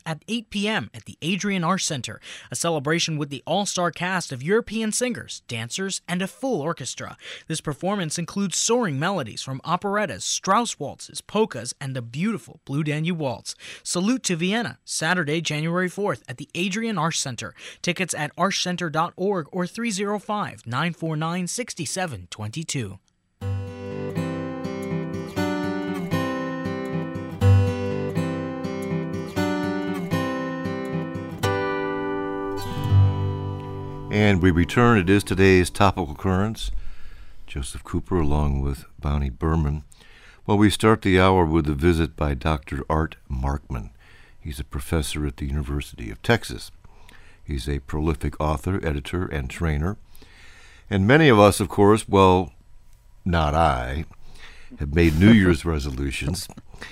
at 8 p.m. at the Adrian Arts Center, a celebration with the all-star cast of European singers, dancers, and a full orchestra. This performance includes soaring melodies from operettas, Strauss waltzes, polkas, and the beautiful Blue Danube Waltz. Salute to Vienna, Saturday, January 4th at the Adrian Arts Center. Tickets at artscenter.org or 305-949-6722. And we return. It is today's Topical Currents. Joseph Cooper along with Bonnie Berman. Well, we start the hour with a visit by Dr. Art Markman. He's a professor at the University of Texas. He's a prolific author, editor, and trainer. And many of us, of course, well, not I, have made New Year's resolutions.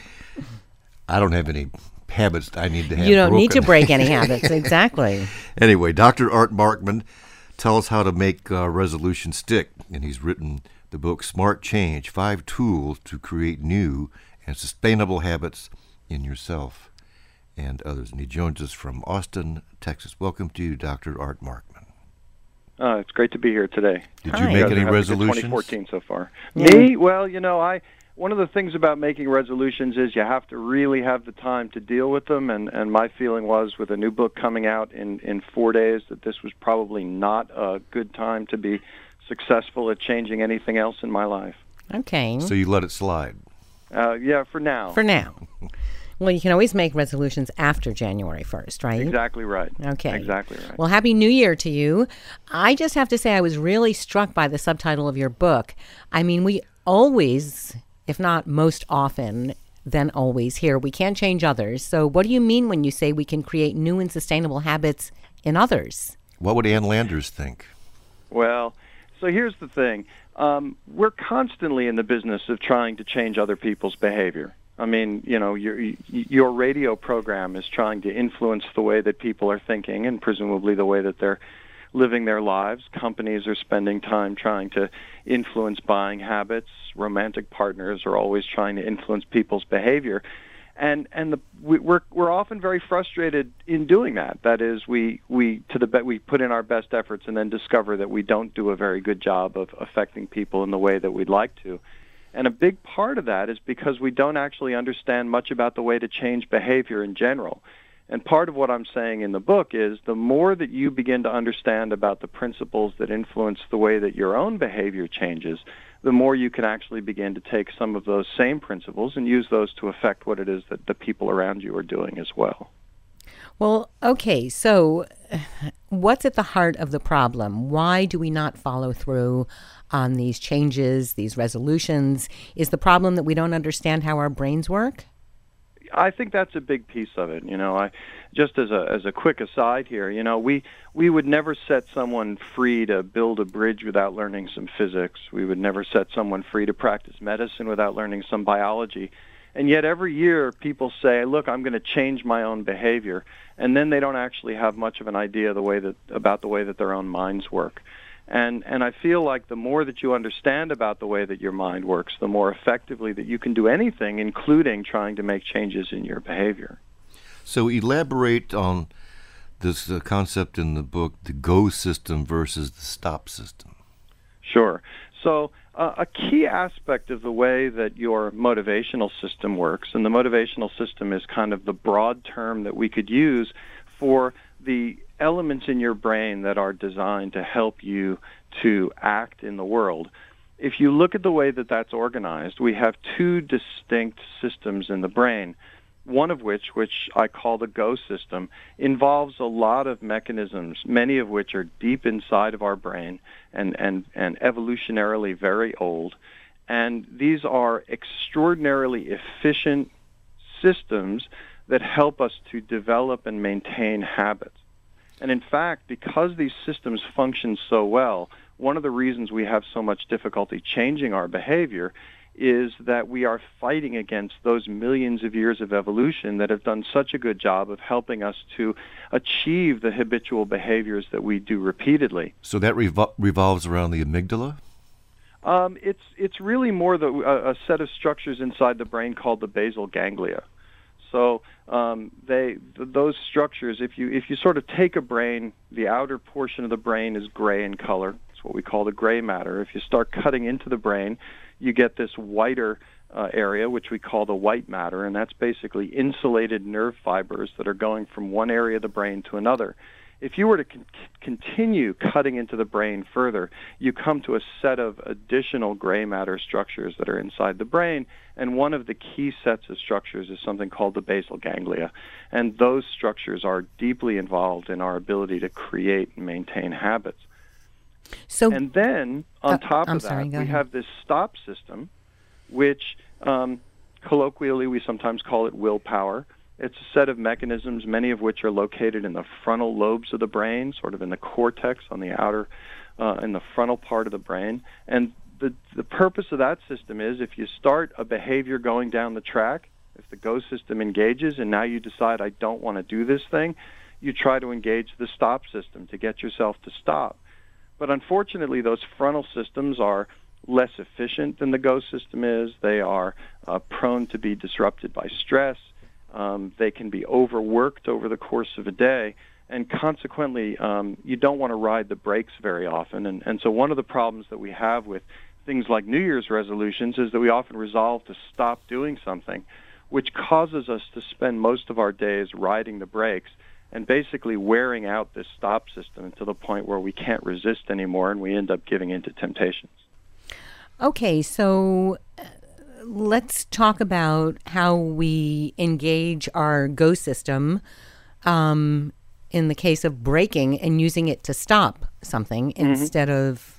I don't have any habits I need to have. You don't broken. need to break any habits, exactly. Anyway, Dr. Art Markman tells how to make resolutions stick, and he's written the book Smart Change, 5 Tools to Create New and Sustainable Habits in Yourself and Others. And he joins us from Austin, Texas. Welcome to you, Dr. Art Markman. It's great to be here today. Did you make any resolutions? 2014 so far. Yeah. Me? Well, one of the things about making resolutions is you have to really have the time to deal with them, and my feeling was with a new book coming out in 4 days that this was probably not a good time to be successful at changing anything else in my life. Okay. So you let it slide? Yeah, for now. For now. Well, you can always make resolutions after January 1st, right? Exactly right. Okay. Exactly right. Well, Happy New Year to you. I just have to say I was really struck by the subtitle of your book. I mean, we always, if not most often than always, hear we can't change others. So what do you mean when you say we can create new and sustainable habits in others? What would Ann Landers think? Well, so here's the thing. We're constantly in the business of trying to change other people's behavior. I mean, your radio program is trying to influence the way that people are thinking and presumably the way that they're living their lives. Companies are spending time trying to influence buying habits. Romantic partners are always trying to influence people's behavior. And we're often very frustrated in doing that. That is, we put in our best efforts and then discover that we don't do a very good job of affecting people in the way that we'd like to. And a big part of that is because we don't actually understand much about the way to change behavior in general. And part of what I'm saying in the book is the more that you begin to understand about the principles that influence the way that your own behavior changes, the more you can actually begin to take some of those same principles and use those to affect what it is that the people around you are doing as well. Well, okay, so what's at the heart of the problem? Why do we not follow through on these changes, these resolutions? Is the problem that we don't understand how our brains work? I think that's a big piece of it. Just as a quick aside here, we would never set someone free to build a bridge without learning some physics. We would never set someone free to practice medicine without learning some biology. And yet every year people say, look, I'm going to change my own behavior. And then they don't actually have much of an idea about the way that their own minds work. And I feel like the more that you understand about the way that your mind works, the more effectively that you can do anything, including trying to make changes in your behavior. So elaborate on this concept in the book, the go system versus the stop system. Sure. So a key aspect of the way that your motivational system works, and the motivational system is kind of the broad term that we could use for the elements in your brain that are designed to help you to act in the world. If you look at the way that that's organized, we have 2 distinct systems in the brain, one of which I call the go system, involves a lot of mechanisms, many of which are deep inside of our brain and evolutionarily very old. And these are extraordinarily efficient systems that help us to develop and maintain habits. And in fact, because these systems function so well, one of the reasons we have so much difficulty changing our behavior is that we are fighting against those millions of years of evolution that have done such a good job of helping us to achieve the habitual behaviors that we do repeatedly. So that revolves around the amygdala? It's really more a set of structures inside the brain called the basal ganglia. So those structures, if you sort of take a brain, the outer portion of the brain is gray in color. It's what we call the gray matter. If you start cutting into the brain, you get this whiter area, which we call the white matter, and that's basically insulated nerve fibers that are going from one area of the brain to another. If you were to continue cutting into the brain further, you come to a set of additional gray matter structures that are inside the brain, and one of the key sets of structures is something called the basal ganglia. And those structures are deeply involved in our ability to create and maintain habits. And then, on top of that, we have this stop system, which colloquially we sometimes call it willpower. It's a set of mechanisms, many of which are located in the frontal lobes of the brain, sort of in the cortex on the outer, in the frontal part of the brain. And the purpose of that system is if you start a behavior going down the track, if the go system engages and now you decide, I don't want to do this thing, you try to engage the stop system to get yourself to stop. But unfortunately, those frontal systems are less efficient than the go system is. They are prone to be disrupted by stress. They can be overworked over the course of a day, and consequently, you don't want to ride the brakes very often. And so one of the problems that we have with things like New Year's resolutions is that we often resolve to stop doing something, which causes us to spend most of our days riding the brakes and basically wearing out this stop system to the point where we can't resist anymore, and we end up giving in to temptations. Okay, so let's talk about how we engage our go system in the case of braking and using it to stop something instead of,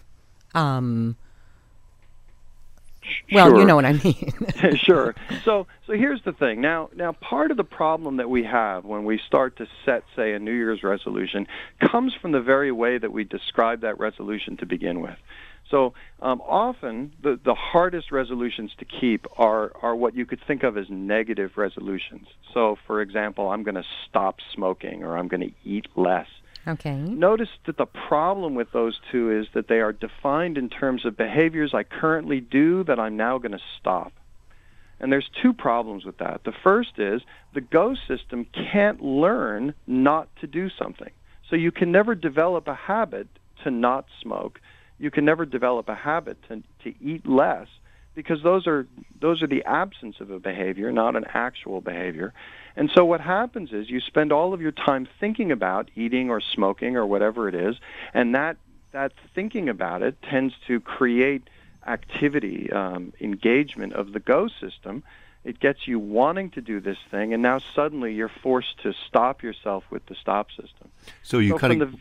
well, Sure. you know what I mean. Sure. So here's the thing. Now, part of the problem that we have when we start to set, say, a New Year's resolution comes from the very way that we describe that resolution to begin with. So often the hardest resolutions to keep are what you could think of as negative resolutions. So, for example, I'm going to stop smoking or I'm going to eat less. Okay. Notice that the problem with those two is that they are defined in terms of behaviors I currently do that I'm now going to stop. And there's two problems with that. The first is the go system can't learn not to do something. So you can never develop a habit to not smoke. You can never develop a habit to eat less, because those are the absence of a behavior, not an actual behavior. And so what happens is you spend all of your time thinking about eating or smoking or whatever it is, and that thinking about it tends to create activity, engagement of the go system. It gets you wanting to do this thing, and now suddenly you're forced to stop yourself with the stop system. So you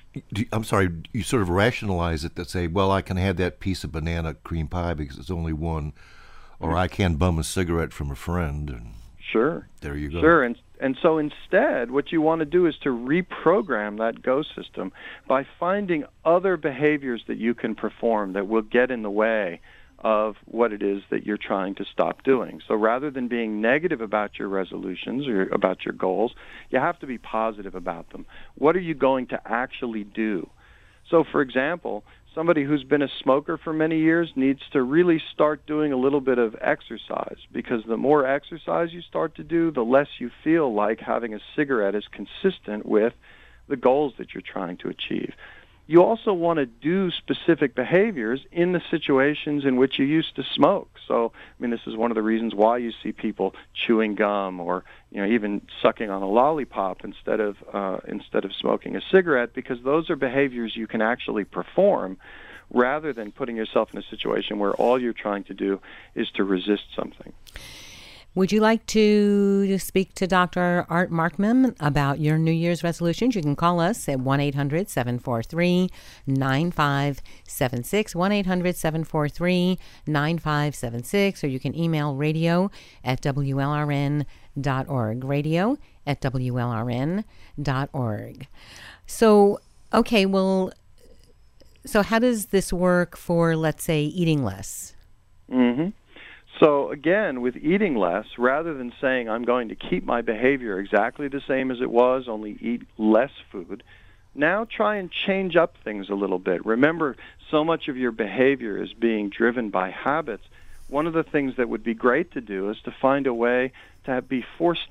you sort of rationalize it to say, well, I can have that piece of banana cream pie because it's only one, or I can bum a cigarette from a friend. And sure. There you go. Sure, and so instead, what you want to do is to reprogram that go system by finding other behaviors that you can perform that will get in the way of what it is that you're trying to stop doing. So rather than being negative about your resolutions or about your goals, you have to be positive about them. What are you going to actually do? So, for example, somebody who's been a smoker for many years needs to really start doing a little bit of exercise, because the more exercise you start to do, the less you feel like having a cigarette is consistent with the goals that you're trying to achieve. You also want to do specific behaviors in the situations in which you used to smoke. So, I mean, this is one of the reasons why you see people chewing gum or, even sucking on a lollipop instead of smoking a cigarette, because those are behaviors you can actually perform rather than putting yourself in a situation where all you're trying to do is to resist something. Would you like to speak to Dr. Art Markman about your New Year's resolutions? You can call us at 1-800-743-9576, 1-800-743-9576, or you can email radio@WLRN.org, radio@WLRN.org. So, okay, well, so how does this work for, let's say, eating less? Mm-hmm. So again, with eating less, rather than saying I'm going to keep my behavior exactly the same as it was, only eat less food, now try and change up things a little bit. Remember, so much of your behavior is being driven by habits. One of the things that would be great to do is to find a way to be forced to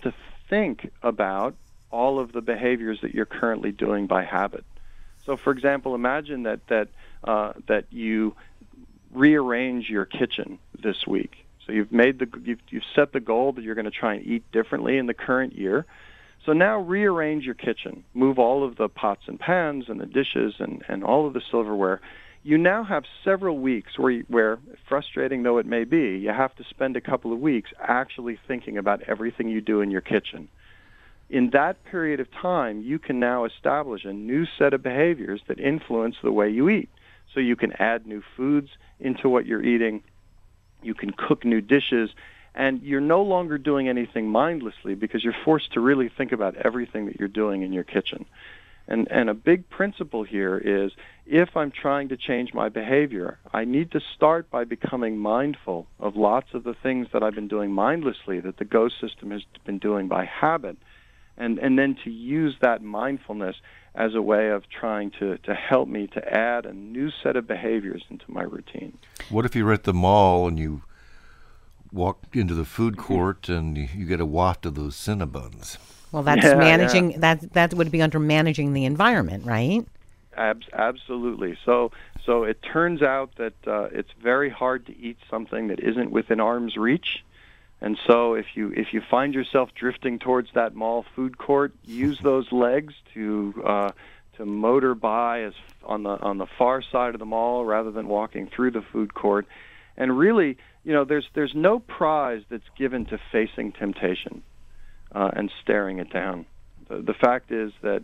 think about all of the behaviors that you're currently doing by habit. So, for example, imagine that you rearrange your kitchen this week. So you've set the goal that you're going to try and eat differently in the current year. So now rearrange your kitchen. Move all of the pots and pans and the dishes and all of the silverware. You now have several weeks where, frustrating though it may be, you have to spend a couple of weeks actually thinking about everything you do in your kitchen. In that period of time, you can now establish a new set of behaviors that influence the way you eat. So you can add new foods into what you're eating. You can cook new dishes. And you're no longer doing anything mindlessly because you're forced to really think about everything that you're doing in your kitchen. And a big principle here is, if I'm trying to change my behavior, I need to start by becoming mindful of lots of the things that I've been doing mindlessly that the GO system has been doing by habit, and then to use that mindfulness as a way of trying to help me to add a new set of behaviors into my routine. What if you're at the mall and you walk into the food court and you get a waft of those Cinnabons? Well, that's managing. Yeah. That would be under managing the environment, right? Absolutely. So it turns out that it's very hard to eat something that isn't within arm's reach. And so if you find yourself drifting towards that mall food court, use those legs to motor by on the far side of the mall rather than walking through the food court. And really, there's no prize that's given to facing temptation and staring it down. The fact is that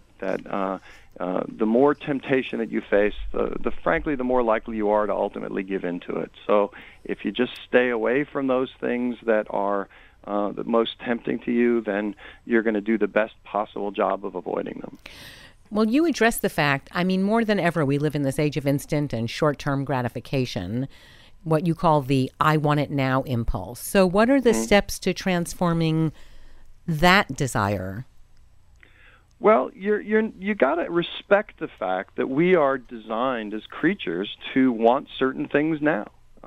the more temptation that you face, frankly, the more likely you are to ultimately give in to it. So if you just stay away from those things that are the most tempting to you, then you're going to do the best possible job of avoiding them. Well, you address the fact, more than ever, we live in this age of instant and short-term gratification, what you call the I want it now impulse. So what are the steps to transforming that desire? Well, you got to respect the fact that we are designed as creatures to want certain things now.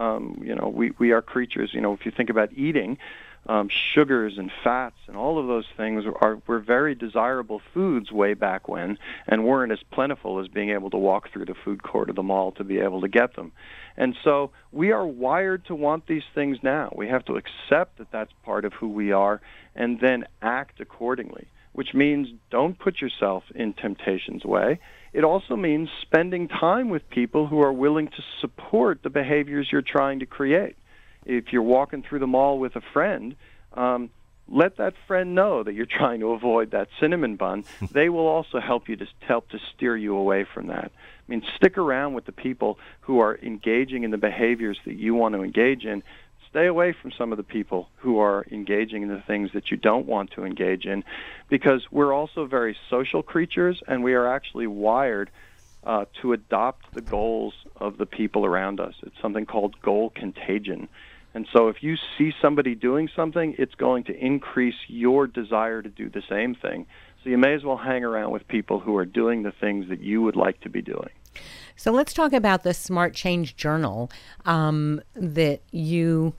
We are creatures. If you think about eating, sugars and fats and all of those things were very desirable foods way back when, and weren't as plentiful as being able to walk through the food court or the mall to be able to get them. And so we are wired to want these things now. We have to accept that that's part of who we are and then act accordingly, which means don't put yourself in temptation's way. It also means spending time with people who are willing to support the behaviors you're trying to create. If you're walking through the mall with a friend, let that friend know that you're trying to avoid that cinnamon bun. They will also help to steer you away from that. Stick around with the people who are engaging in the behaviors that you want to engage in. Stay away from some of the people who are engaging in the things that you don't want to engage in, because we're also very social creatures, and we are actually wired to adopt the goals of the people around us. It's something called goal contagion. And so if you see somebody doing something, it's going to increase your desire to do the same thing. So you may as well hang around with people who are doing the things that you would like to be doing. So let's talk about the Smart Change Journal that you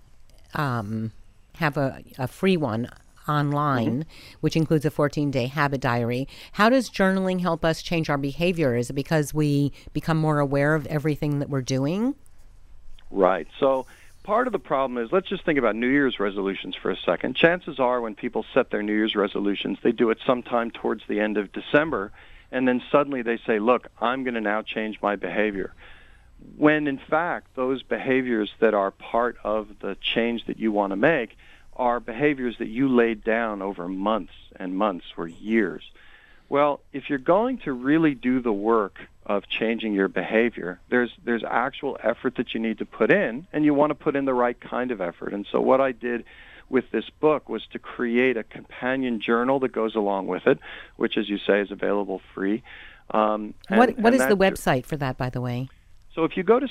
have a free one online, which includes a 14-day habit diary. How does journaling help us change our behavior? Is it because we become more aware of everything that we're doing? Right. So part of the problem is, let's just think about New Year's resolutions for a second. Chances are when people set their New Year's resolutions, they do it sometime towards the end of December, and then suddenly they say, look, I'm going to now change my behavior. When in fact those behaviors that are part of the change that you want to make are behaviors that you laid down over months and months or years. Well, if you're going to really do the work of changing your behavior, there's actual effort that you need to put in, and you want to put in the right kind of effort. And so what I did with this book was to create a companion journal that goes along with it, which, as you say, is available free. What is the website for that, by the way? So if you go to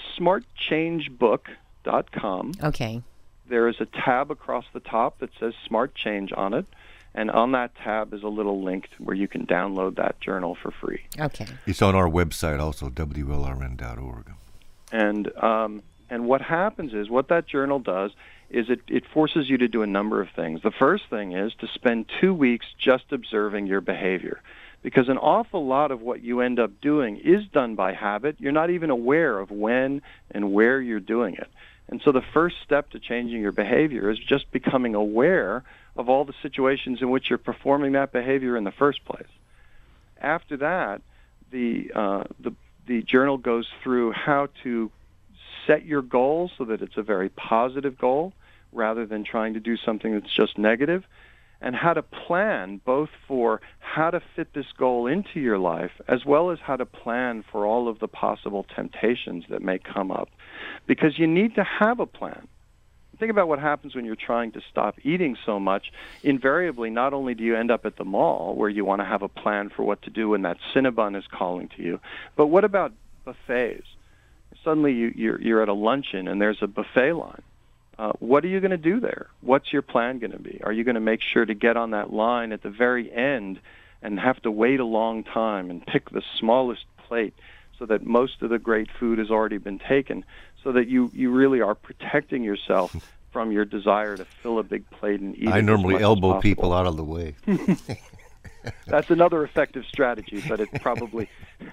smartchangebook.com, okay, there is a tab across the top that says Smart Change on it, and on that tab is a little link where you can download that journal for free. Okay. It's on our website also, WLRN.org. And what happens is, what that journal does, is it forces you to do a number of things. The first thing is to spend 2 weeks just observing your behavior, because an awful lot of what you end up doing is done by habit. You're not even aware of when and where you're doing it. And so the first step to changing your behavior is just becoming aware of all the situations in which you're performing that behavior in the first place. After that, the journal goes through how to set your goal so that it's a very positive goal rather than trying to do something that's just negative, and how to plan both for how to fit this goal into your life as well as how to plan for all of the possible temptations that may come up. Because you need to have a plan. Think about what happens when you're trying to stop eating so much. Invariably, not only do you end up at the mall where you want to have a plan for what to do when that Cinnabon is calling to you, but what about buffets? Suddenly you're at a luncheon and there's a buffet line. What are you going to do there? What's your plan going to be? Are you going to make sure to get on that line at the very end and have to wait a long time and pick the smallest plate so that most of the great food has already been taken, so that you really are protecting yourself from your desire to fill a big plate and eat it? I normally elbow as people out of the way. That's another effective strategy, but it's probably...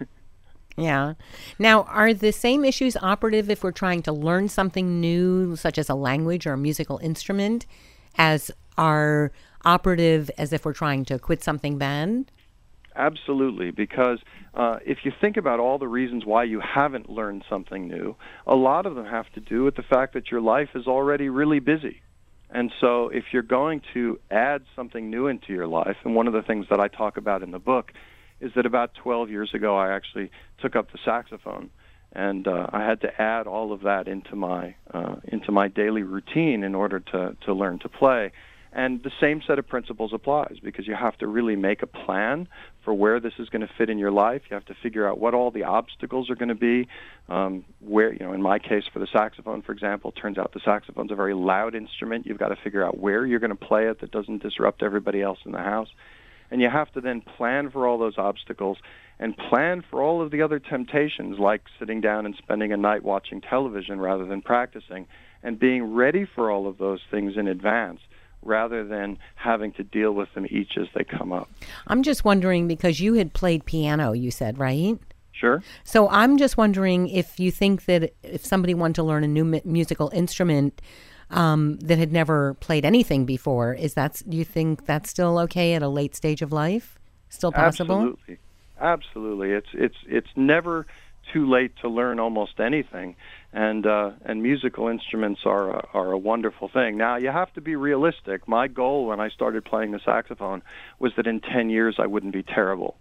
Yeah. Now, are the same issues operative if we're trying to learn something new, such as a language or a musical instrument, as are operative as if we're trying to quit something bad? Absolutely, because if you think about all the reasons why you haven't learned something new, a lot of them have to do with the fact that your life is already really busy. And so if you're going to add something new into your life, and one of the things that I talk about in the book is that about 12 years ago I actually took up the saxophone, and I had to add all of that into my daily routine in order to learn to play. And the same set of principles applies, because you have to really make a plan for where this is going to fit in your life. You have to figure out what all the obstacles are going to be. Where, in my case for the saxophone, for example, it turns out the saxophone's a very loud instrument. You've got to figure out where you're going to play it that doesn't disrupt everybody else in the house. And you have to then plan for all those obstacles and plan for all of the other temptations, like sitting down and spending a night watching television rather than practicing, and being ready for all of those things in advance rather than having to deal with them each as they come up. I'm just wondering, because you had played piano, you said, right? Sure. So I'm just wondering if you think that if somebody wanted to learn a new musical instrument that had never played anything before, do you think that's still okay at a late stage of life? Still possible? Absolutely. It's never too late to learn almost anything, and musical instruments are a wonderful thing. Now, you have to be realistic. My goal when I started playing the saxophone was that in 10 years I wouldn't be terrible.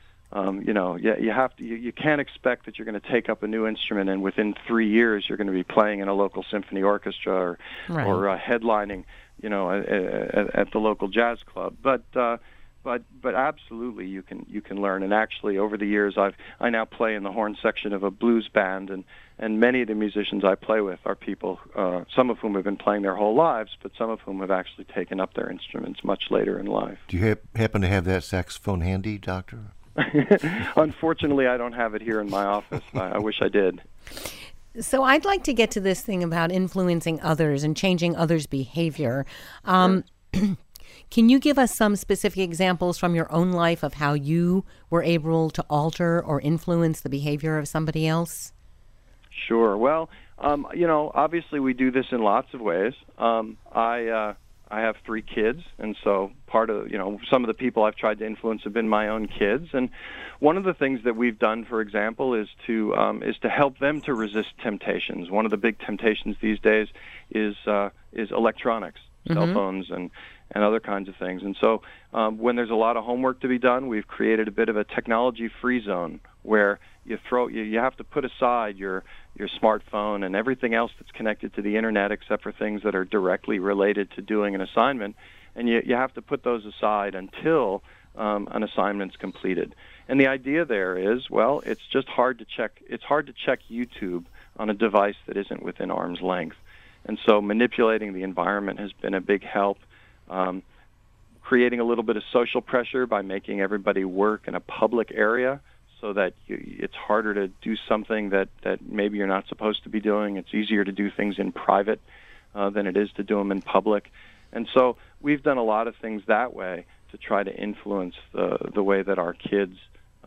You can't expect that you're going to take up a new instrument and within 3 years you're going to be playing in a local symphony orchestra or headlining, at the local jazz club. But absolutely you can learn. And actually, over the years, I now play in the horn section of a blues band, and many of the musicians I play with are people, some of whom have been playing their whole lives, but some of whom have actually taken up their instruments much later in life. Do you happen to have that saxophone handy, Doctor? Unfortunately, I don't have it here in my office. I wish I did. So I'd like to get to this thing about influencing others and changing others' behavior. Sure. Can you give us some specific examples from your own life of how you were able to alter or influence the behavior of somebody else? Sure. Well, obviously we do this in lots of ways. I have 3 kids, and so part of, some of the people I've tried to influence have been my own kids. And one of the things that we've done, for example, is to help them to resist temptations. One of the big temptations these days is electronics, cell phones, and other kinds of things. And so when there's a lot of homework to be done, we've created a bit of a technology-free zone where you have to put aside your smartphone and everything else that's connected to the internet except for things that are directly related to doing an assignment, and you have to put those aside until an assignment's completed. And the idea there is, well, it's just hard to check YouTube on a device that isn't within arm's length. And so manipulating the environment has been a big help. Creating a little bit of social pressure by making everybody work in a public area so that it's harder to do something that maybe you're not supposed to be doing. It's easier to do things in private. than it is to do them in public. And so we've done a lot of things that way to try to influence the way that our kids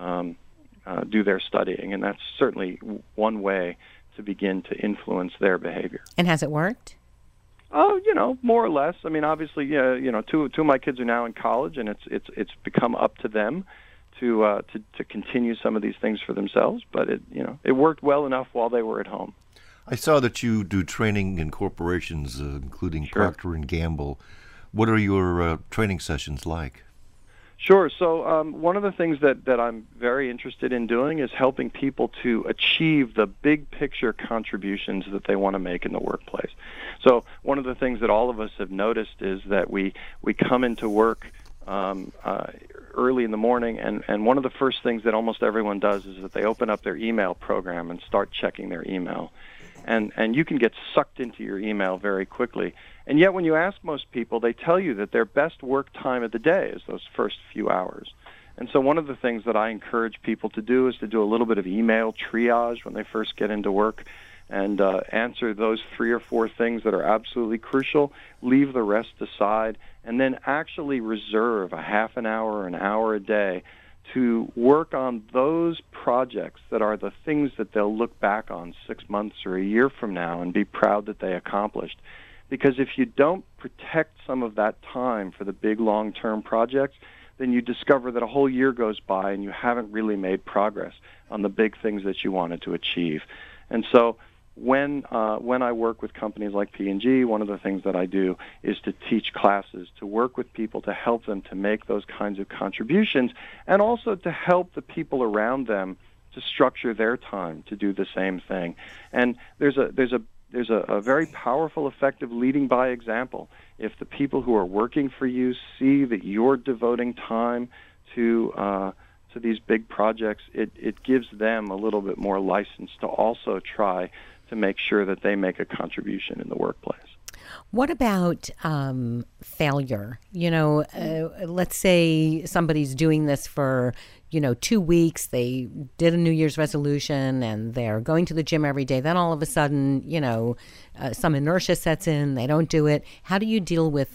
do their studying. And that's certainly one way to begin to influence their behavior. And has it worked? Oh, more or less. I mean, obviously, two of my kids are now in college, and it's become up to them to continue some of these things for themselves. But it worked well enough while they were at home. I saw that you do training in corporations, including Sure. Procter & Gamble. What are your training sessions like? Sure. So one of the things that I'm very interested in doing is helping people to achieve the big picture contributions that they want to make in the workplace. So one of the things that all of us have noticed is that we come into work early in the morning, and one of the first things that almost everyone does is that they open up their email program and start checking their email. And you can get sucked into your email very quickly. And yet when you ask most people, they tell you that their best work time of the day is those first few hours. And so one of the things that I encourage people to do is to do a little bit of email triage when they first get into work and answer those 3 or 4 things that are absolutely crucial, leave the rest aside, and then actually reserve a half an hour or an hour a day to work on those projects that are the things that they'll look back on 6 months or a year from now and be proud that they accomplished. Because if you don't protect some of that time for the big long-term projects, then you discover that a whole year goes by and you haven't really made progress on the big things that you wanted to achieve. And so when I work with companies like P&G, one of the things that I do is to teach classes, to work with people to help them to make those kinds of contributions, and also to help the people around them to structure their time to do the same thing. And there's a very powerful effect of leading by example. If the people who are working for you see that you're devoting time to these big projects, it gives them a little bit more license to also try to make sure that they make a contribution in the workplace. What about failure? Let's say somebody's doing this for, 2 weeks. They did a New Year's resolution and they're going to the gym every day. Then all of a sudden, some inertia sets in. They don't do it. How do you deal with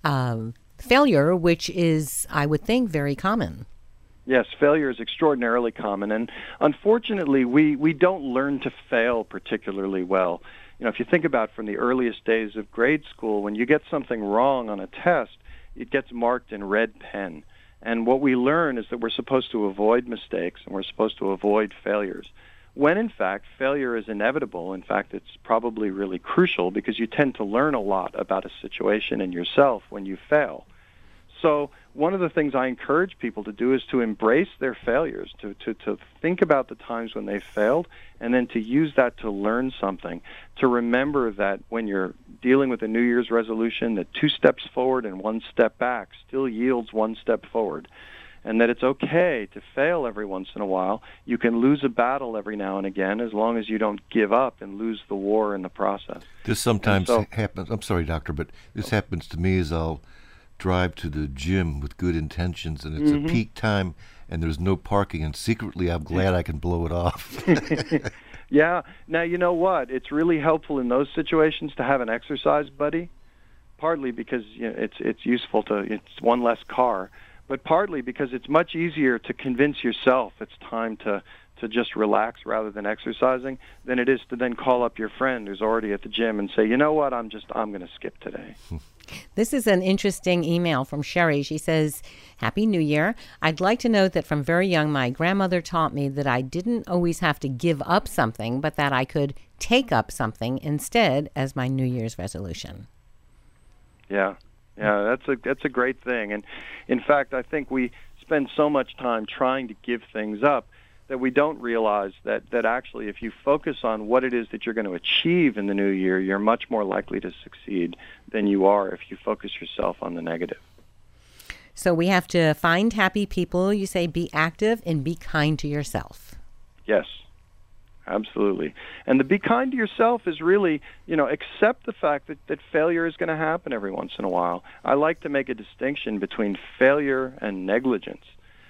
failure, which is, I would think, very common? Yes, failure is extraordinarily common, and unfortunately, we don't learn to fail particularly well. If you think about from the earliest days of grade school, when you get something wrong on a test, it gets marked in red pen. And what we learn is that we're supposed to avoid mistakes and we're supposed to avoid failures, when in fact failure is inevitable. In fact, it's probably really crucial because you tend to learn a lot about a situation and yourself when you fail. So one of the things I encourage people to do is to embrace their failures, to think about the times when they failed, and then to use that to learn something, to remember that when you're dealing with a New Year's resolution, that 2 steps forward and 1 step back still yields 1 step forward, and that it's okay to fail every once in a while. You can lose a battle every now and again as long as you don't give up and lose the war in the process. This sometimes happens. I'm sorry, doctor, but this happens to me as I'll drive to the gym with good intentions, and it's a peak time, and there's no parking, and secretly I'm glad I can blow it off. Yeah. Now, you know what? It's really helpful in those situations to have an exercise buddy, partly because it's useful it's one less car, but partly because it's much easier to convince yourself it's time to just relax rather than exercising than it is to then call up your friend who's already at the gym and say, you know what, I'm going to skip today. This is an interesting email from Sherry. She says, Happy New Year. I'd like to note that from very young, my grandmother taught me that I didn't always have to give up something, but that I could take up something instead as my New Year's resolution. Yeah, that's a great thing. And in fact, I think we spend so much time trying to give things up that we don't realize that actually if you focus on what it is that you're going to achieve in the new year, you're much more likely to succeed than you are if you focus yourself on the negative. So we have to find happy people. You say be active and be kind to yourself. Yes, absolutely. And the be kind to yourself is really, accept the fact that failure is going to happen every once in a while. I like to make a distinction between failure and negligence.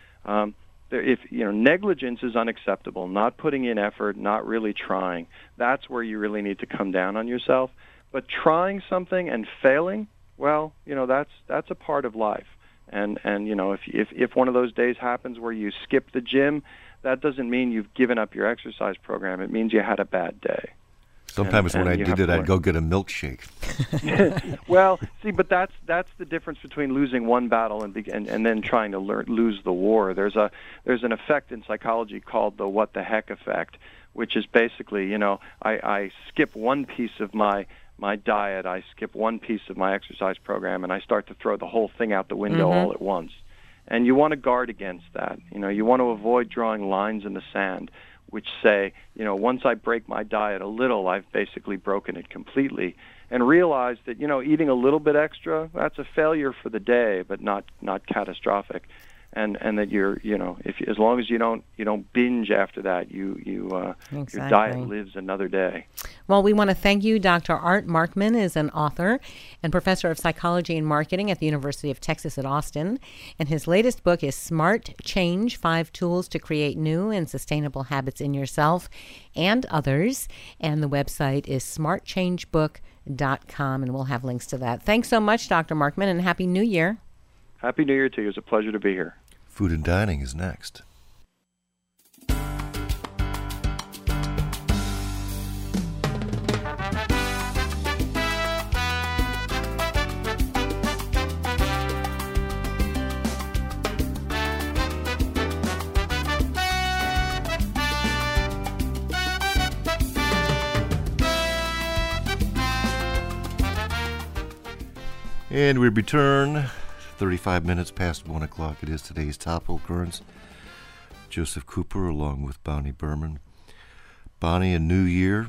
Negligence is unacceptable, not putting in effort, not really trying. That's where you really need to come down on yourself. But trying something and failing, well, that's a part of life. And if one of those days happens where you skip the gym, that doesn't mean you've given up your exercise program. It means you had a bad day. Sometimes when I did it, I'd go get a milkshake. Well, see, but that's the difference between losing one battle and then trying to lose the war. There's an effect in psychology called the what the heck effect, which is basically, I skip one piece of my diet, I skip one piece of my exercise program, and I start to throw the whole thing out the window all at once. And you want to guard against that. You want to avoid drawing lines in the sand which say, once I break my diet a little, I've basically broken it completely, and realize that, eating a little bit extra, that's a failure for the day, but not catastrophic. And that as long as you don't binge after that, your diet lives another day. Well, we want to thank you. Dr. Art Markman is an author and professor of psychology and marketing at the University of Texas at Austin. And his latest book is Smart Change: 5 Tools to Create New and Sustainable Habits in Yourself and Others. And the website is smartchangebook.com, and we'll have links to that. Thanks so much, Dr. Markman, and Happy New Year. Happy New Year to you. It's a pleasure to be here. Food and Dining is next. And we return 35 minutes past 1 o'clock. It is today's Topical Occurrence. Joseph Cooper along with Bonnie Berman. Bonnie, a new year,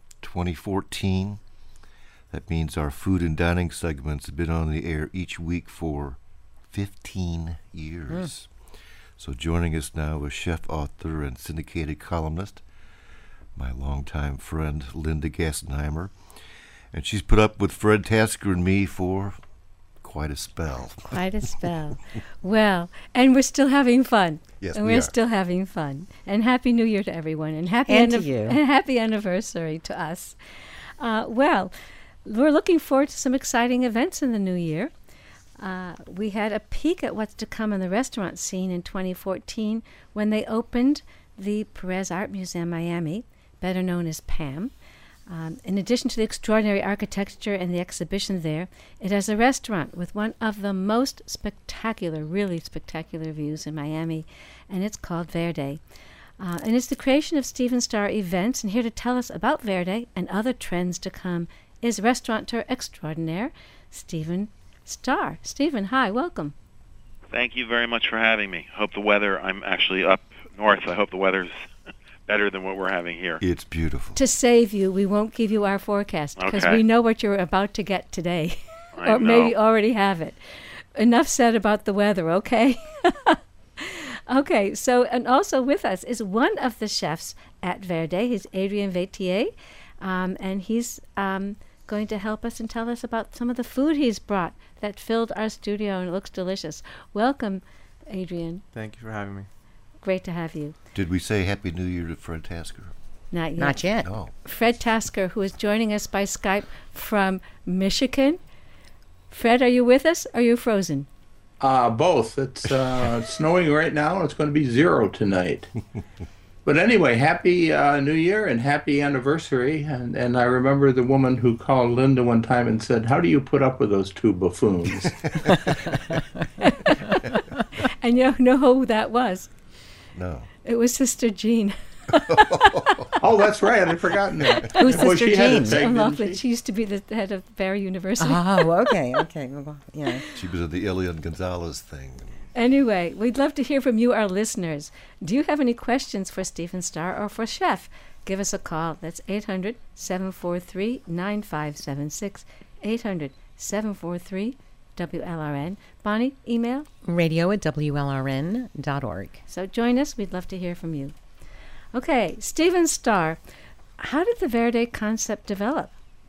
2014. That means our Food and Dining segments have been on the air each week for 15 years. So joining us now is chef, author, and syndicated columnist, my longtime friend, Linda Gassenheimer. And she's put up with Fred Tasker and me for quite a spell. Quite a spell. Well, and we're still having fun. Yes, and we we're are. Still having fun. And Happy New Year to everyone. And happy And to you. And happy anniversary to us. Well, we're looking forward to some exciting events in the new year. We had a peek at what's to come in the restaurant scene in 2014 when they opened the Perez Art Museum Miami, better known as PAM. In addition to the extraordinary architecture and the exhibition there, it has a restaurant with one of the most spectacular, really spectacular views in Miami, and it's called Verde. And it's the creation of Stephen Starr Events, and here to tell us about Verde and other trends to come is restaurateur extraordinaire Stephen Starr. Stephen, hi, welcome. Thank you very much for having me. Hope the weather, I'm actually up north, I hope the weather's better than what we're having here. It's beautiful. To save you, we won't give you our forecast because we know what you're about to get today. I or know. maybe already have it. Enough said about the weather, okay? Okay, so, and also with us is one of the chefs at Verde. He's Adrien Vétier, and he's going to help us and tell us about some of the food he's brought that filled our studio and it looks delicious. Welcome, Adrien. Thank you for having me. Great to have you. Did we say Happy New Year to Fred Tasker? Not yet. Not yet. No. Fred Tasker, who is joining us by Skype from Michigan. Fred, are you with us? Or are you frozen? Both. It's snowing right now. It's going to be 0 tonight. But anyway, happy New Year and happy anniversary. And I remember the woman who called Linda one time and said, "How do you put up with those two buffoons?" And you know who that was? No. It was Sister Jean. Oh, that's right. I'd forgotten that. Who's Well, Sister she had a Jean? peg, I didn't love she? it. She used to be the head of Barry University. Oh, okay. Well, yeah. She was in the Elian Gonzalez thing. Anyway, we'd love to hear from you, our listeners. Do you have any questions for Stephen Starr or for Chef? Give us a call. That's 800-743-9576, 800-743-WLRN. Bonnie, email? radio@WLRN.org. So join us. We'd love to hear from you. Okay, Stephen Starr, how did the Verde concept develop?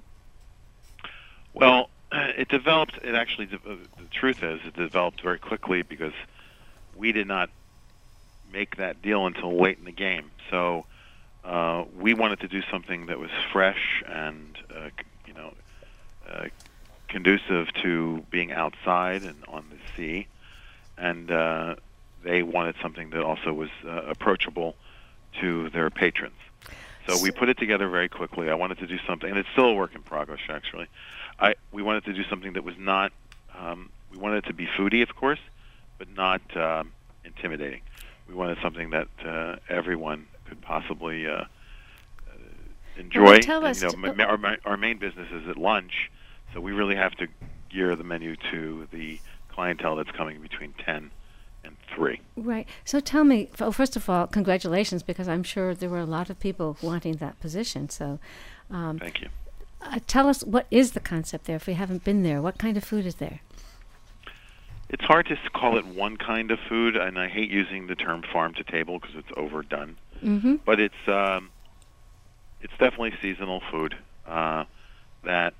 Well, it developed, the truth is, it developed very quickly because we did not make that deal until late in the game. So we wanted to do something that was fresh and, conducive to being outside and on the sea, and they wanted something that also was approachable to their patrons. So we put it together very quickly. I wanted to do something, and it's still a work in progress, actually. We wanted to do something that was not, we wanted it to be foodie, of course, but not intimidating. We wanted something that everyone could possibly enjoy. Well, tell us our main business is at lunch, so we really have to gear the menu to the clientele that's coming between 10 and 3. Right. So tell me, first of all, congratulations, because I'm sure there were a lot of people wanting that position. So, thank you. Tell us, what is the concept there? If we haven't been there, what kind of food is there? It's hard to call it one kind of food, and I hate using the term farm to table because it's overdone. Mm-hmm. But it's definitely seasonal food that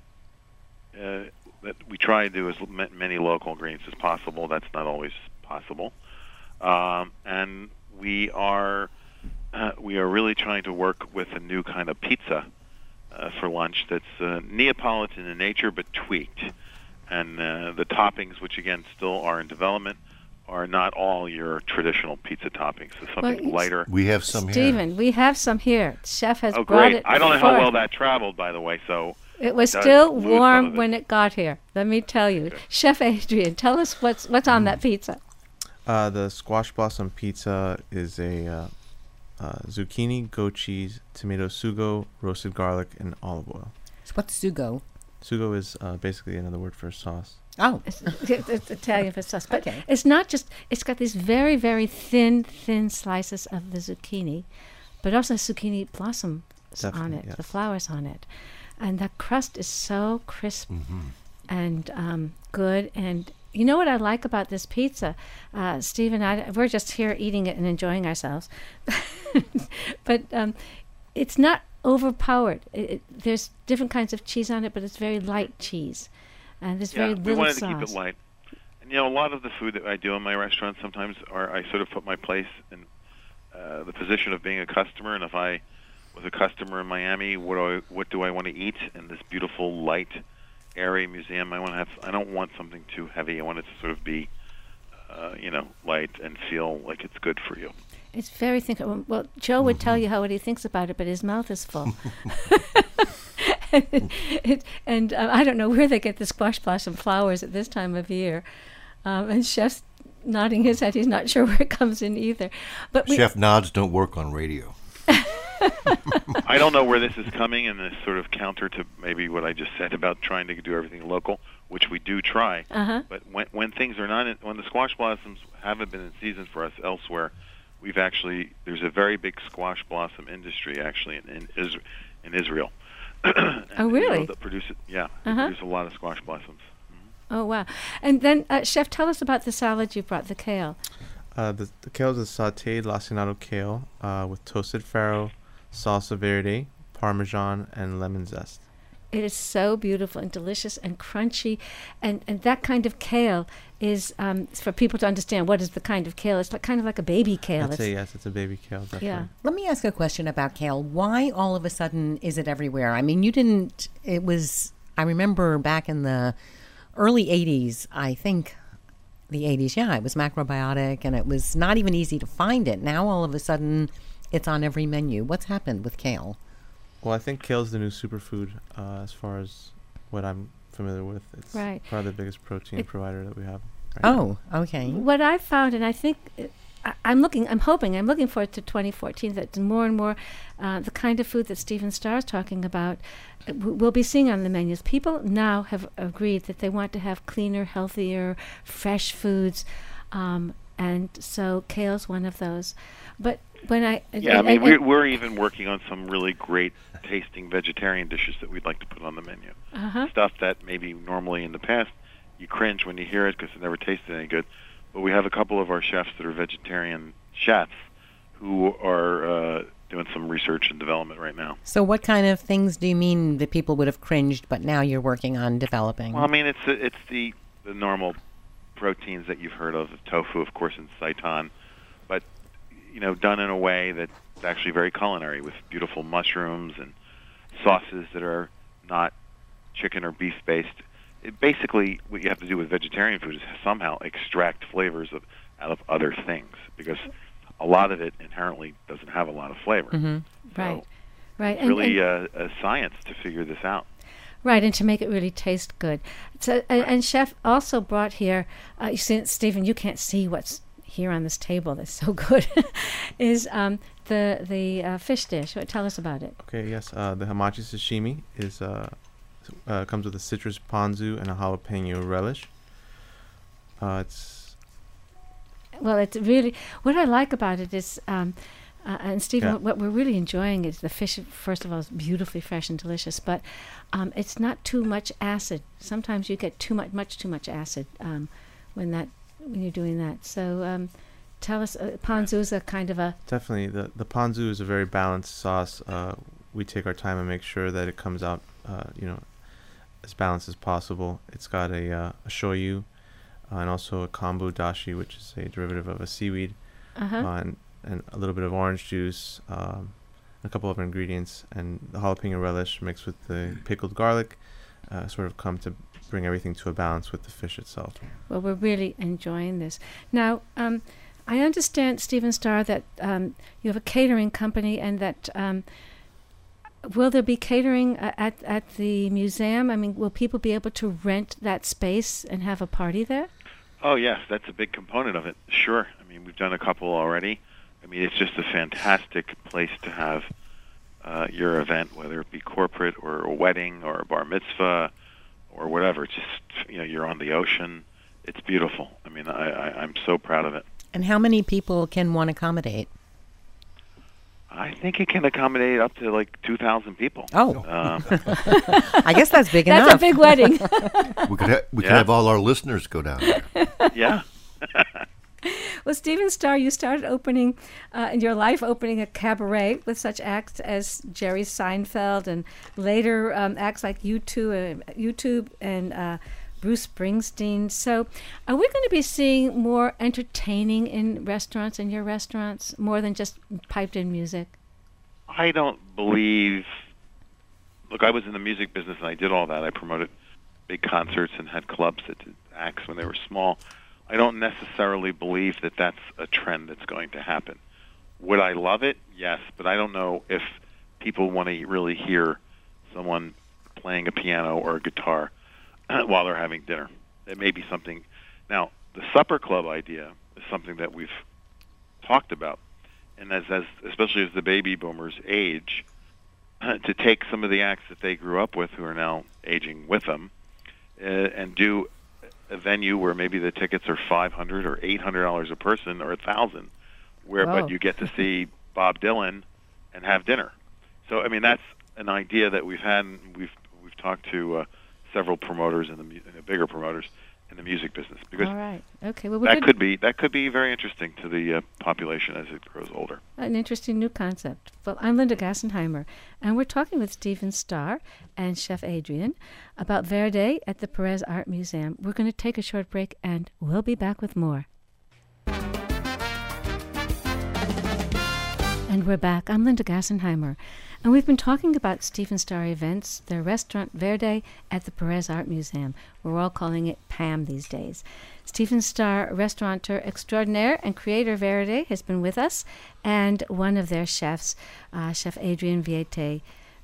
we try to do as many local ingredients as possible. That's not always possible, and we are really trying to work with a new kind of pizza for lunch that's Neapolitan in nature but tweaked. And the toppings, which again still are in development, are not all your traditional pizza toppings. So something lighter. We have some here. Stephen, we have some here. Chef has brought great. it. I don't know how before. well that traveled, by the way. So it was still warm when it got here. Let me tell you, Okay. Chef Adrian, tell us what's on that pizza. The squash blossom pizza is a zucchini, goat cheese, tomato sugo, roasted garlic, and olive oil. So what's sugo? Sugo is basically another word for sauce. Oh, It's Italian for sauce. But Okay. it's not just, it's got these very, very thin slices of the zucchini, but also zucchini blossoms on Definitely, it, yes. the flowers on it. And the crust is so crisp and good. And you know what I like about this pizza? Steve and I, we're just here eating it and enjoying ourselves. But it's not overpowered. There's different kinds of cheese on it, but it's very light cheese. And there's very little we wanted sauce. to keep it light. And a lot of the food that I do in my restaurant sometimes I sort of put my place in the position of being a customer, and if I was a customer in Miami, what do I want to eat in this beautiful, light, airy museum? I don't want something too heavy. I want it to sort of be, light and feel like it's good for you. It's very thick. Well, Joe would tell you what he thinks about it, but his mouth is full. And I don't know where they get the squash blossom flowers at this time of year. And Chef's nodding his head. He's not sure where it comes in either. But Chef nods don't work on radio. I don't know where this is coming, and this sort of counter to maybe what I just said about trying to do everything local, which we do try. But when things are not, when the squash blossoms haven't been in season for us elsewhere, there's a very big squash blossom industry actually in Israel. Oh, really? They produce it. Yeah, they produce a lot of squash blossoms. Oh, wow. And then, Chef, tell us about the salad you brought, the kale. The kale is a sautéed lacinato kale with toasted farro, salsa verde, parmesan, and lemon zest. It is so beautiful and delicious and crunchy. And that kind of kale is, for people to understand what is the kind of kale, it's kind of like a baby kale. It's a baby kale, definitely. Yeah. let me ask a question about kale. Why all of a sudden is it everywhere? I mean, I remember back in the early 80s, I think the 80s, it was macrobiotic and it was not even easy to find it. Now all of a sudden it's on every menu. What's happened with kale? Well, I think kale's the new superfood as far as what I'm familiar with. It's Right. probably the biggest protein provider that we have. Right Oh, okay. What I found, and I think I'm looking forward to 2014, that more and more the kind of food that Stephen Starr is talking about we'll be seeing on the menus. People now have agreed that they want to have cleaner, healthier, fresh foods, and so kale's one of those. But when we're even working on some really great tasting vegetarian dishes that we'd like to put on the menu. Stuff that maybe normally in the past you cringe when you hear it because it never tasted any good. But we have a couple of our chefs that are vegetarian chefs who are doing some research and development right now. So what kind of things do you mean that people would have cringed, but now you're working on developing? Well, I mean, it's the normal proteins that you've heard of, tofu, of course, and seitan, but done in a way that's actually very culinary with beautiful mushrooms and sauces that are not chicken or beef-based. Basically, what you have to do with vegetarian food is somehow extract flavors out of other things, because a lot of it inherently doesn't have a lot of flavor. Mm-hmm. Right, right. It's really a science to figure this out. Right, and to make it really taste good. So, and Chef also brought here, you see, Stephen, you can't see what's here on this table that's so good, is the fish dish. Tell us about it. Okay, yes. The hamachi sashimi comes with a citrus ponzu and a jalapeno relish. It's really, what I like about it is, and Stephen, Yeah. what we're really enjoying is the fish. First of all, is beautifully fresh and delicious, but it's not too much acid. Sometimes you get too much acid when you're doing that. So tell us, ponzu is a kind of a... definitely the ponzu is a very balanced sauce. We take our time and make sure that it comes out, as balanced as possible. It's got a shoyu and also a kombu dashi, which is a derivative of a seaweed, and a little bit of orange juice, a couple of ingredients, and the jalapeno relish mixed with the pickled garlic sort of come to bring everything to a balance with the fish itself. Well, we're really enjoying this. Now, I understand, Stephen Starr, that you have a catering company, and that will there be catering at the museum? I mean, will people be able to rent that space and have a party there? Oh, yes, that's a big component of it. Sure. I mean, we've done a couple already. I mean, it's just a fantastic place to have your event, whether it be corporate or a wedding or a bar mitzvah or whatever. It's just, you're on the ocean. It's beautiful. I mean, I'm so proud of it. And how many people can one accommodate? I think it can accommodate up to like 2,000 people. Oh. I guess that's big enough. That's a big wedding. We could have all our listeners go down there. Yeah. Well, Stephen Starr, you started opening in your life opening a cabaret with such acts as Jerry Seinfeld, and later acts like YouTube and Bruce Springsteen. So are we going to be seeing more entertaining in restaurants, in your restaurants, more than just piped in music? I don't believe... Look, I was in the music business and I did all that. I promoted big concerts and had clubs that did acts when they were small. I don't necessarily believe that that's a trend that's going to happen. Would I love it? Yes, but I don't know if people want to really hear someone playing a piano or a guitar while they're having dinner. It may be something. Now, the supper club idea is something that we've talked about, and as especially as the baby boomers age, to take some of the acts that they grew up with, who are now aging with them, and do a venue where maybe the tickets are $500 or $800 a person, or $1,000, but you get to see Bob Dylan and have dinner. So, I mean, that's an idea that we've had. And we've talked to several promoters and the bigger promoters in the music business, because all right, okay, well, that could be very interesting to the population as it grows older. An interesting new concept. Well, I'm Linda Gassenheimer, and we're talking with Stephen Starr and Chef Adrian about Verde at the Perez Art Museum. We're going to take a short break, and we'll be back with more. And we're back. I'm Linda Gassenheimer, and we've been talking about Stephen Starr events, their restaurant Verde at the Perez Art Museum. We're all calling it PAM these days. Stephen Starr, restaurateur extraordinaire and creator Verde, has been with us, and one of their chefs, Chef Adrian Veitia,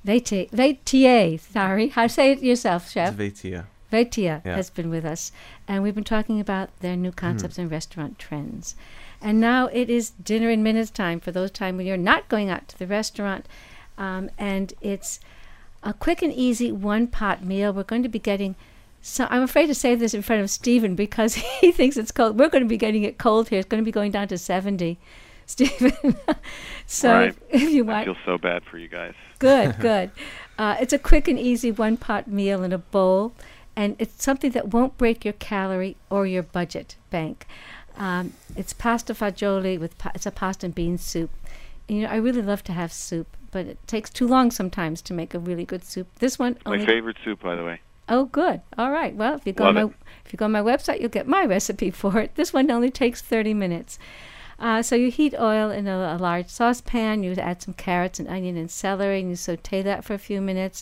sorry, how to say it yourself, Chef? Veitia. Veitia has been with us, and we've been talking about their new concepts and restaurant trends. And now it is dinner in minutes time, for those time when you're not going out to the restaurant. And it's a quick and easy one-pot meal. We're going to be getting... So I'm afraid to say this in front of Stephen because he thinks it's cold. We're going to be getting it cold here. It's going to be going down to 70, Stephen. So right. if you want... I feel so bad for you guys. Good. It's a quick and easy one-pot meal in a bowl, and it's something that won't break your calorie or your budget bank. It's pasta fagioli it's a pasta and bean soup. And, I really love to have soup, but it takes too long sometimes to make a really good soup. This one my favorite soup, by the way. Oh, good. All right. Well, if you go on my website, you'll get my recipe for it. This one only takes 30 minutes. So you heat oil in a large saucepan. You add some carrots and onion and celery, and you saute that for a few minutes.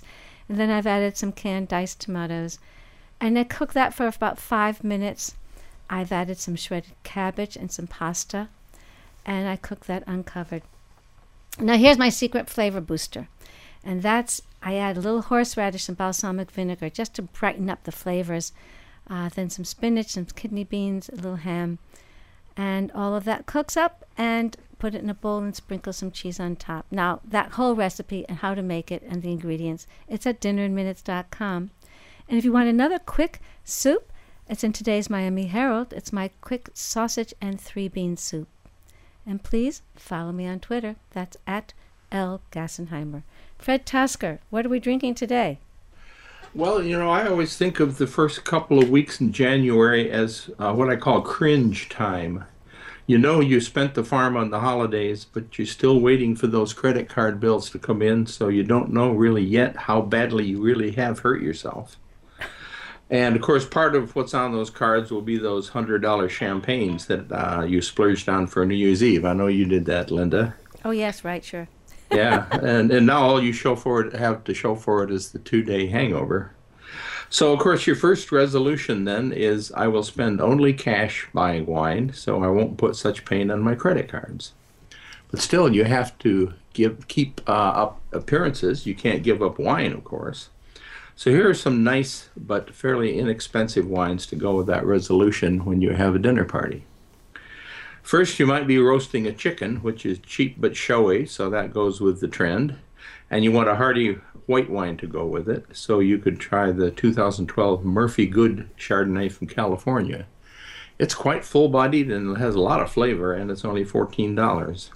And then I've added some canned diced tomatoes. And I cook that for about 5 minutes. I've added some shredded cabbage and some pasta. And I cook that uncovered. Now here's my secret flavor booster. And that's, I add a little horseradish and balsamic vinegar just to brighten up the flavors. Then some spinach, some kidney beans, a little ham. And all of that cooks up, and put it in a bowl and sprinkle some cheese on top. Now, that whole recipe and how to make it and the ingredients, it's at dinnerinminutes.com. And if you want another quick soup, it's in today's Miami Herald. It's my quick sausage and 3-bean soup. And please follow me on Twitter. That's at L. Gassenheimer. Fred Tasker, what are we drinking today? Well, I always think of the first couple of weeks in January as what I call cringe time. You spent the farm on the holidays, but you're still waiting for those credit card bills to come in, so you don't know really yet how badly you really have hurt yourself. And, of course, part of what's on those cards will be those $100 champagnes that you splurged on for New Year's Eve. I know you did that, Linda. Oh, yes, right, sure. Yeah, and now all you have to show for it is the 2-day hangover. So, of course, your first resolution then is I will spend only cash buying wine, so I won't put such pain on my credit cards. But still, you have to keep up appearances. You can't give up wine, of course. So here are some nice but fairly inexpensive wines to go with that resolution when you have a dinner party. First, you might be roasting a chicken, which is cheap but showy, so that goes with the trend. And you want a hearty white wine to go with it, so you could try the 2012 Murphy Good Chardonnay from California. It's quite full-bodied and has a lot of flavor, and it's only $14.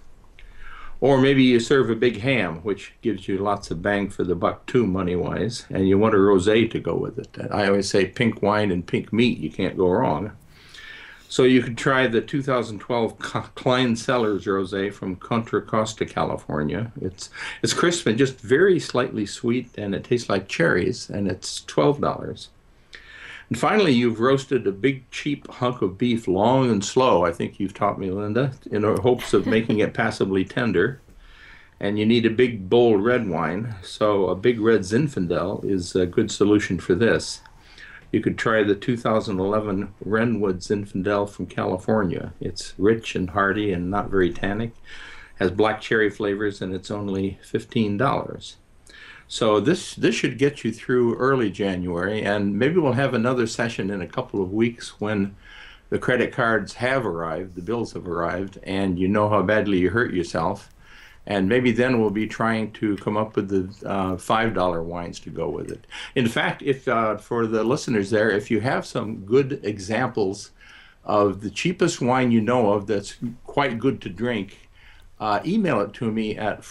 Or maybe you serve a big ham, which gives you lots of bang for the buck too, money-wise, and you want a rosé to go with it. I always say pink wine and pink meat, you can't go wrong. So you could try the 2012 Klein Cellars Rosé from Contra Costa, California. It's crisp and just very slightly sweet, and it tastes like cherries, and it's $12. And finally, you've roasted a big, cheap hunk of beef long and slow, I think you've taught me, Linda, in hopes of making it passably tender. And you need a big, bold red wine, so a big red Zinfandel is a good solution for this. You could try the 2011 Wrenwood Zinfandel from California. It's rich and hearty and not very tannic, has black cherry flavors, and it's only $15. So this should get you through early January, and maybe we'll have another session in a couple of weeks when the credit cards have arrived, the bills have arrived, and you know how badly you hurt yourself. And maybe then we'll be trying to come up with the $5 wines to go with it. In fact, if for the listeners there, if you have some good examples of the cheapest wine you know of that's quite good to drink, email it to me at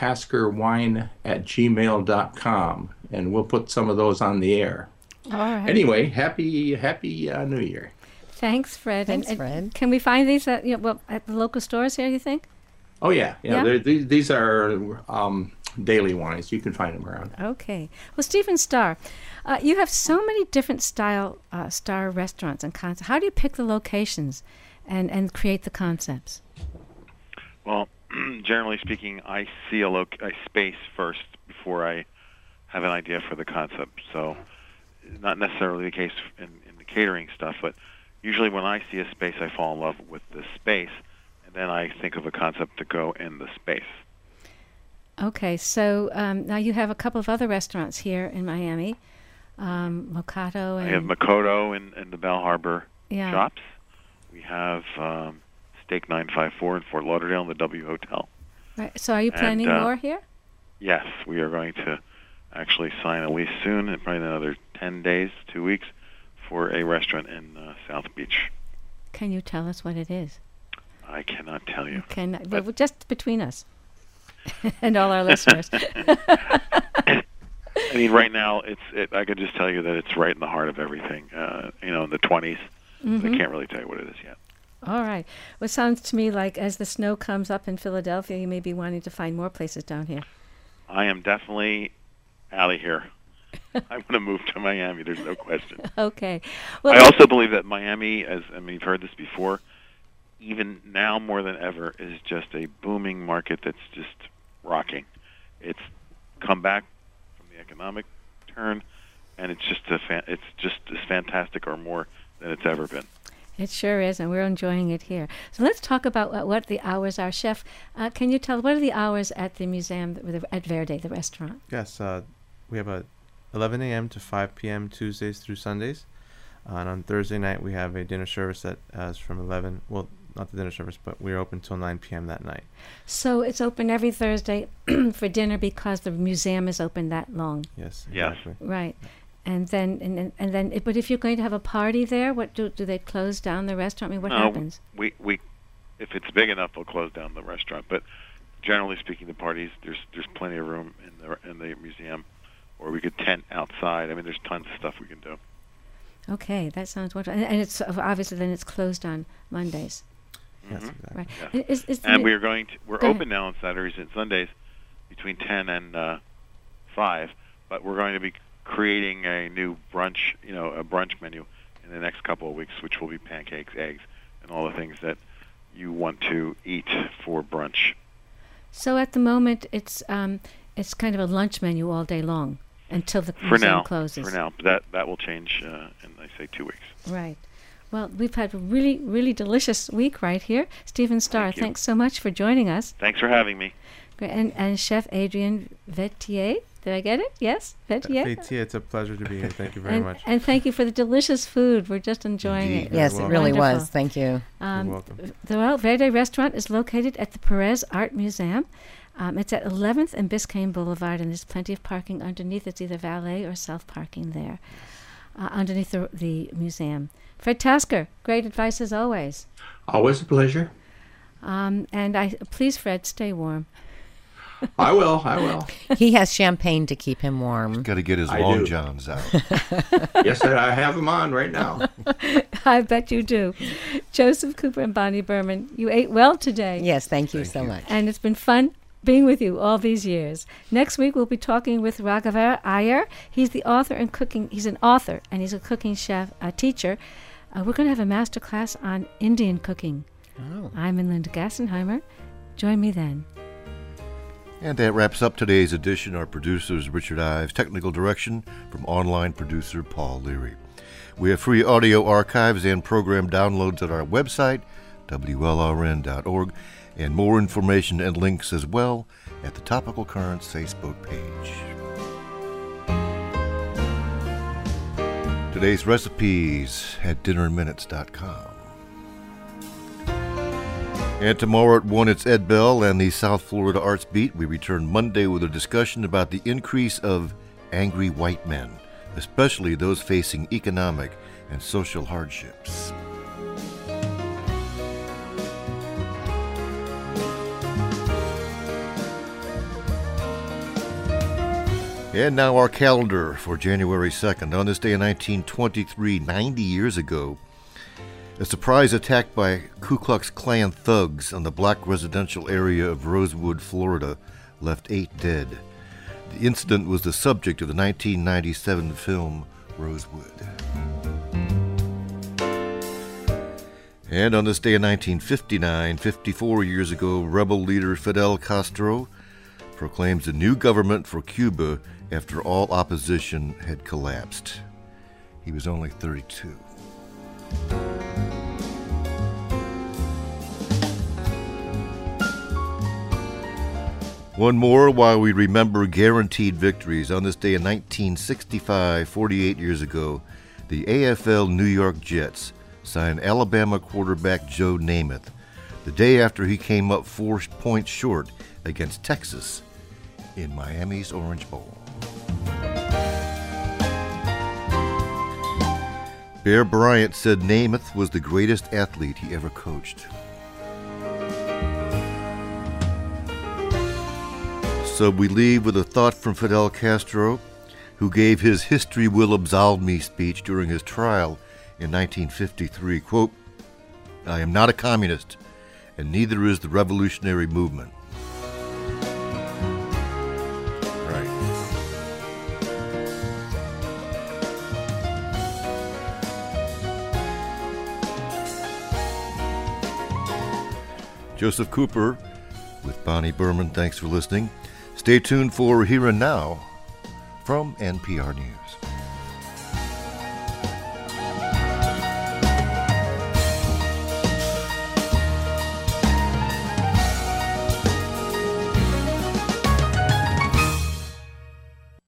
fredtaskerwine@gmail.com, and we'll put some of those on the air. All right. Anyway, happy New Year. Thanks, Fred. Thanks, and Fred. Can we find these at the local stores here, you think? Oh, yeah. Yeah? These are daily wines. You can find them around. Okay. Well, Stephen Starr, you have so many different star restaurants and concepts. How do you pick the locations and create the concepts? Well, generally speaking, I see a space first before I have an idea for the concept. So not necessarily the case in the catering stuff, but usually when I see a space, I fall in love with the space. Then I think of a concept to go in the space. Okay, so now you have a couple of other restaurants here in Miami, Mocato. And I have Makoto in the Bell Harbor shops. We have Steak 954 in Fort Lauderdale in the W Hotel. Right. So are you planning more here? Yes, we are going to actually sign a lease soon, in probably another 10 days, 2 weeks, for a restaurant in South Beach. Can you tell us what it is? I cannot tell you. But just between us and all our listeners. I mean, right now, I could just tell you that it's right in the heart of everything, in the 20s. Mm-hmm. I can't really tell you what it is yet. All right. Well, it sounds to me like as the snow comes up in Philadelphia, you may be wanting to find more places down here. I am definitely out of here. I want to move to Miami. There's no question. Okay. Well, I also believe that Miami, you've heard this before, even now more than ever, is just a booming market that's just rocking. It's come back from the economic return, and it's just as fantastic or more than it's ever been. It sure is, and we're enjoying it here. So let's talk about what the hours are. Chef, can you tell, what are the hours at the museum, at Verde, the restaurant? Yes, we have a 11 a.m. to 5 p.m. Tuesdays through Sundays. And on Thursday night, we have a dinner service that is from 11, well, not the dinner service, but we're open till 9 p.m. that night. So it's open every Thursday for dinner because the museum is open that long. Yes, Yes. exactly. Right. And then, but if you're going to have a party there, what do they close down the restaurant? I mean, what happens? We if it's big enough, they'll close down the restaurant. But generally speaking, the parties, there's plenty of room in the museum, or we could tent outside. I mean, there's tons of stuff we can do. Okay, that sounds wonderful. And it's obviously then it's closed on Mondays. Yes, Mhm. exactly. Right. Yes. Is And the- we're Go open now on Saturdays and Sundays between 10 and 5, but we're going to be creating a new brunch, a brunch menu in the next couple of weeks, which will be pancakes, eggs, and all the things that you want to eat for brunch. So at the moment, it's kind of a lunch menu all day long until the For museum now, closes. for now, but that will change in, I say, 2 weeks. Right. Well, we've had a really, really delicious week right here. Stephen Starr, Thank you. thanks so much for joining us. Thanks for having me. Great. And Chef Adrian Vettier, did I get it? Yes? Vettier? Fatia, it's a pleasure to be here. Thank you very much. And thank you for the delicious food. We're just enjoying Indeed. it. You're Yes, it welcome. really Wonderful. was. Thank you. You're welcome. The Well Verde restaurant is located at the Perez Art Museum. It's at 11th and Biscayne Boulevard, and there's plenty of parking underneath. It's either valet or self-parking there, underneath the museum. Fred Tasker, great advice as always. Always a pleasure. And please, Fred, stay warm. I will. He has champagne to keep him warm. Got to get his I long do. johns out. Yes, I have them on right now. I bet you do. Joseph Cooper and Bonnie Berman, you ate well today. Yes, thank you Thank so you. much. And it's been fun being with you all these years. Next week we'll be talking with Raghavar Iyer. He's the author and cooking. He's an author and he's a cooking chef, a teacher. We're going to have a master class on Indian cooking. Oh. I'm Linda Gassenheimer. Join me then. And that wraps up today's edition. Our producer is Richard Ives. Technical direction from online producer Paul Leary. We have free audio archives and program downloads at our website, WLRN.org, and more information and links as well at the Topical Currents Facebook page. Today's recipes at dinnerminutes.com. And tomorrow at 1, it's Ed Bell and the South Florida Arts Beat. We return Monday with a discussion about the increase of angry white men, especially those facing economic and social hardships. And now our calendar for January 2nd. On this day in 1923, 90 years ago, a surprise attack by Ku Klux Klan thugs on the black residential area of Rosewood, Florida, left 8 dead. The incident was the subject of the 1997 film Rosewood. And on this day in 1959, 54 years ago, rebel leader Fidel Castro proclaims a new government for Cuba after all opposition had collapsed. He was only 32. One more while we remember guaranteed victories. On this day in 1965, 48 years ago, the AFL New York Jets signed Alabama quarterback Joe Namath the day after he came up 4 points short against Texas in Miami's Orange Bowl. Bear Bryant said Namath was the greatest athlete he ever coached. So we leave with a thought from Fidel Castro, who gave his "History Will Absolve Me" speech during his trial in 1953. Quote, "I am not a communist, and neither is the revolutionary movement." Right. Joseph Cooper with Bonnie Berman, thanks for listening. Stay tuned for Here and Now from NPR News.